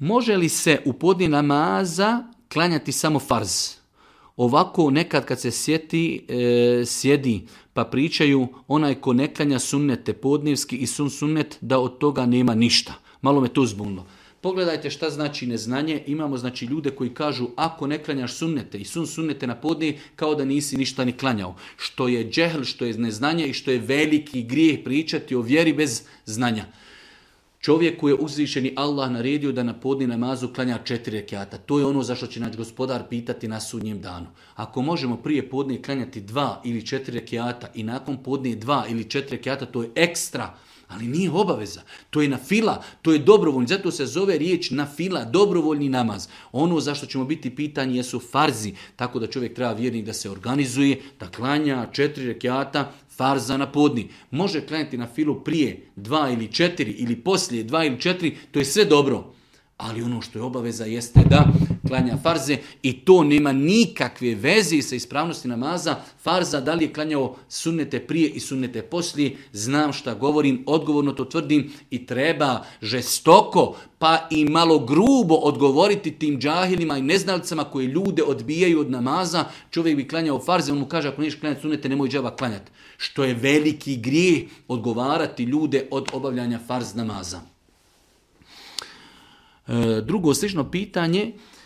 Može li se u podne namaza klanjati samo farz? Ovako nekad kad se sjedi pa pričaju onaj ko ne klanja sunnete podnevski i sunnet da od toga nema ništa. Malo me to zbunilo. Pogledajte šta znači neznanje. Imamo znači ljude koji kažu ako ne klanjaš sunnete i sunnete na podne kao da nisi ništa ni klanjao. Što je džehl, što je neznanje i što je veliki grijeh pričati o vjeri bez znanja. Čovjeku je uzvišeni Allah naredio da na podne namazu klanja 4 rekata. To je ono za što će naš gospodar pitati na sudnjem danu. Ako možemo prije podne klanjati 2 ili 4 rekata i nakon podne 2 ili 4 rekata, to je ekstra. Ali nije obaveza. To je nafila, to je dobrovoljni. Zato se zove riječ nafila, dobrovoljni namaz. Ono za što ćemo biti pitani jesu farzi. Tako da čovjek treba vjernik da se organizuje, da klanja 4 rekata farza na podni. Može klanjati nafilu prije 2 ili 4 ili poslije 2 ili 4, to je sve dobro. Ali ono što je obaveza jeste da klanja farze i to nema nikakve veze sa ispravnosti namaza. Farza, da li je klanjao sunnete prije i sunnete poslije, znam šta govorim, odgovorno to tvrdim i treba žestoko pa i malo grubo odgovoriti tim džahilima i neznalicama koji ljude odbijaju od namaza. Čovjek bi klanjao farze, on mu kaže ako neš klanjati sunnete nemoj džaba klanjati. Što je veliki grijeh odgovarati ljude od obavljanja farz namaza. Drugo slično pitanje,